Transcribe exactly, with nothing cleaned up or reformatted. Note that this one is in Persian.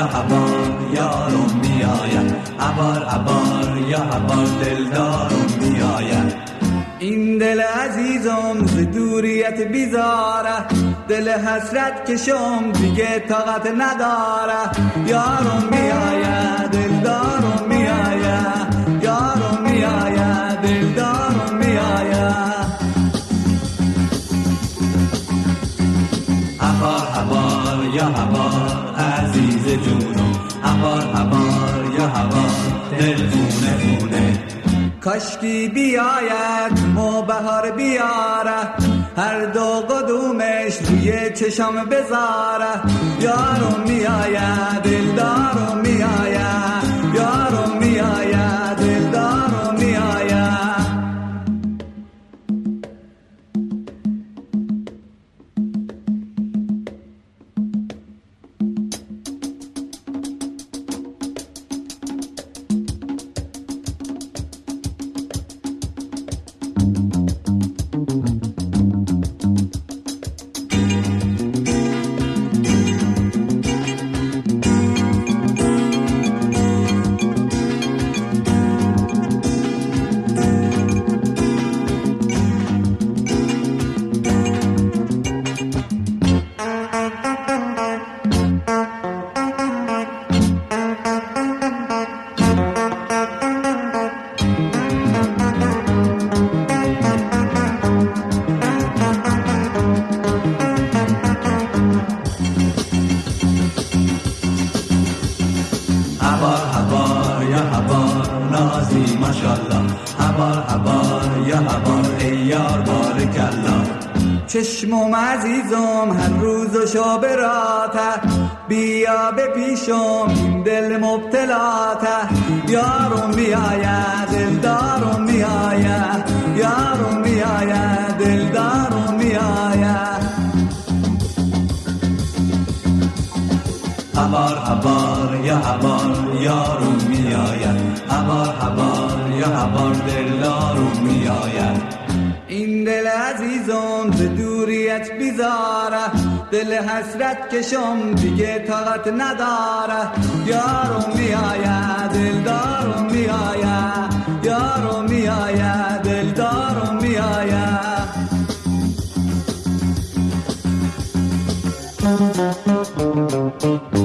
یا هوار یارم میآید، هوار هوار یا هوار دلدارم میآید. این دل عزیزم ز دوریت بیزاره، دل حسرت کشم دیگه طاقت نداره. یارم میآید دلدارم میآید، یارم میآید دلدارم میآید. هوار هوار یا هوار عزیز جونم، هوار هوار یا هوار دل خونه خونه. کاشکی بیاید مو بهار بیاره، هر دو قدومش روی چشم بذاره. یارم میآید دلدارم میآید، یارم میآید دلدارم میآید. چشمم عزیزم هر روز و شب راته، بیا به پیشم این دل مبتلاته. یارم میآید دلدارم میآید، یارم میآید دلدارم میآید. هوار هوار یا هوار یارم میآید، هوار هوار یا هوار دلدارم میآید. این دل عزیزم ز دوریت بیزاره، دل حسرت کشم دیگه طاقت نداره. یارم میآید دلدارم میآید، یارم میآید دلدارم میآید. Thank you.